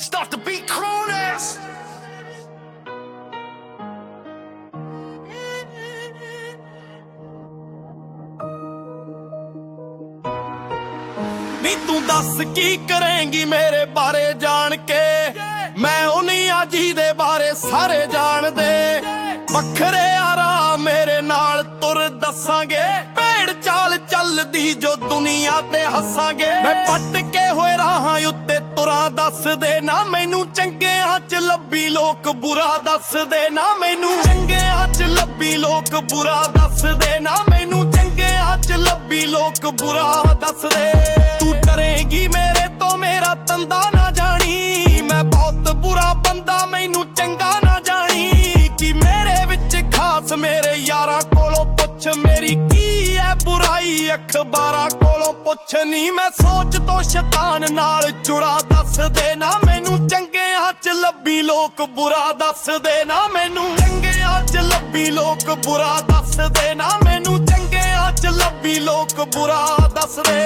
Start to beat Cronus. ਨੀ ਤੂੰ ਦੱਸ ਕੀ ਕਰੇਂਗੀ ਮੇਰੇ ਬਾਰੇ ਜਾਣ ਕੇ, ਮੈਂ ਉਹ ਨਹੀਂ ਆ ਜਿਹਦੇ ਬਾਰੇ ਸਾਰੇ ਜਾਣਦੇ। ਵੱਖਰੇ ਆਰਾ ਮੇਰੇ ਨਾਲ ਤੁਰ ਦੱਸਾਂਗੇ, ਭੇੜ ਚਾਲ ਚੱਲਦੀ ਜੋ ਦੁਨੀਆ ਤੇ ਹੱਸਾਂਗੇ। ਮੈਂ ਪੱਟ ਕੇ ਹੋਏ ਰਾਹਾਂ ਉੱਤੇ ਤੁਰਾਂ ਦੱਸਦੇ ਨਾ ਮੈਨੂੰ, ਚੰਗਿਆਂ ਚ ਲੱਭੀ ਲੋਕ ਬੁਰਾ ਦੱਸਦੇ ਨਾ ਮੈਨੂੰ, ਚੰਗਿਆਂ ਚ ਲੱਭੀ ਲੋਕ ਬੁਰਾ ਦੱਸਦੇ ਨਾ ਮੈਨੂੰ, ਚੰਗਿਆਂ ਚ ਲੱਭੀ ਲੋਕ ਬੁਰਾ ਦੱਸਦੇ। ਤੂੰ ਡਰੇਂਗੀ ਮੇਰੇ ਤੋਂ ਮੇਰਾ ਤੰਦਾ ਨਾ ਜਾਣੀ, ਮੈਂ ਬਹੁਤ ਬੁਰਾ ਬੰਦਾ ਮੈਨੂੰ ਚੰਗਾ ਨਾ ਜਾਣੀ। ਕਿ ਮੇਰੇ ਵਿੱਚ ਖਾਸ ਮੇਰੇ ਯਾਰਾਂ ਕੋਲੋਂ ਪੁੱਛ ਮੇਰੀ ਕੀ ਐ ਬੁਰਾਈ, ਅਖਬਾਰਾਂ ਕੋਲੋਂ ਪੁੱਛ ਨੀ ਮੈਂ ਸੋਚ ਤੋਂ ਸ਼ੈਤਾਨ ਨਾਲ ਜੁੜਾ ਦੱਸਦੇ ਨਾ ਮੈਨੂੰ, ਚੰਗਿਆਂ ਚ ਲੱਭੀ ਲੋਕ ਬੁਰਾ ਦੱਸਦੇ ਨਾ ਮੈਨੂੰ, ਚੰਗਿਆਂ ਚ ਲੱਭੀ ਲੋਕ ਬੁਰਾ ਦੱਸਦੇ ਨਾ ਮੈਨੂੰ, ਚੰਗਿਆਂ ਚ ਲੱਭੀ ਲੋਕ ਬੁਰਾ ਦੱਸਦੇ।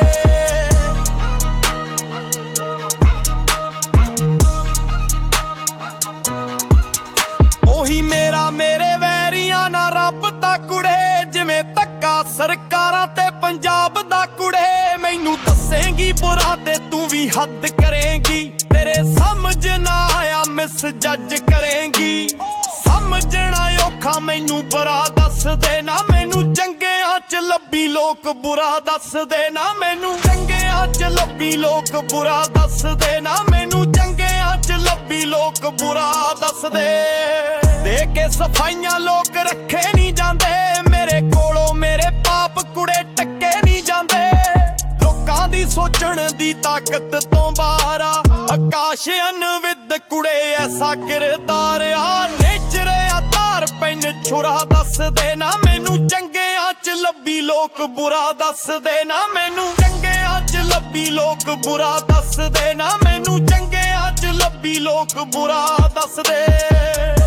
ਉਹੀ ਮੇਰਾ ਮੇਰੇ ਵੈਰੀਆਂ ਨਾ ਰੱਬ ਦਾ ਕੁੜੇ, ਜਿਵੇਂ ਧੱਕਾ ਸਰਕਾਰਾਂ ਤੇ ਪੰਜਾਬ ਦਾ ਕੁੜੇ। ਮੈਨੂੰ ਦੱਸੇਂਗੀ ਬੁਰਾ ਤੇ ਤੂੰ ਵੀ ਹੱਦ ਕਰੇਂਗੀ, ਤੇਰੇ ਸਮਝ ਨਾ ਆਇਆ ਮਿਸ ਜੱਜ ਕਰੇਂਗੀ। ਸਮਝਣਾ ਔਖਾ ਮੈਨੂੰ ਬੁਰਾ ਦੱਸਦੇ ਨਾ ਮੈਨੂੰ, ਚੰਗਿਆਂ ਚ ਲੱਭੀ ਲੋਕ ਬੁਰਾ ਦੱਸਦੇ ਨਾ ਮੈਨੂੰ, ਚੰਗਿਆਂ ਚ ਲੱਭੀ ਲੋਕ ਬੁਰਾ ਦੱਸਦੇ ਨਾ ਮੈਨੂੰ, ਚੰਗਿਆਂ ਚ ਲੱਭੀ ਲੋਕ ਬੁਰਾ ਦੱਸਦੇ। ਦੇ ਕੇ ਸਫਾਈਆਂ ਲੋਕ ਰੱਖੇ ਨਹੀਂ ਜਾਂਦੇ, ਮੇਰੇ ਕੋਲੋਂ ਮੇਰੇ ਪਾਪ ਕੁੜੇ ਟੱਕੇ ਨਹੀਂ ਜਾਂਦੇ। ਲੋਕਾਂ ਦੀ ਸੋਚਣ ਦੀ ਤਾਕਤ ਤੋਂ ਬਾਹਰ ਆ, ਆਕਾਸ਼ ਅਨਵਿਦ ਕੁੜੇ ਐਸਾ ਕਿਰਦਾਰ ਆ। ਨੇਚਰ ਆਧਾਰ ਪੈਨ ਛੁਰਾ ਦੱਸਦੇ ਨਾ ਮੈਨੂੰ, ਚੰਗਿਆਂ ਚ ਲੱਭੀ ਲੋਕ ਬੁਰਾ ਦੱਸਦੇ ਨਾ ਮੈਨੂੰ, ਚੰਗਿਆਂ ਚ ਲੱਭੀ ਲੋਕ ਬੁਰਾ ਦੱਸਦੇ ਨਾ ਮੈਨੂੰ, ਚੰਗਿਆਂ ਚ ਲੱਭੀ ਲੋਕ ਬੁਰਾ ਦੱਸਦੇ।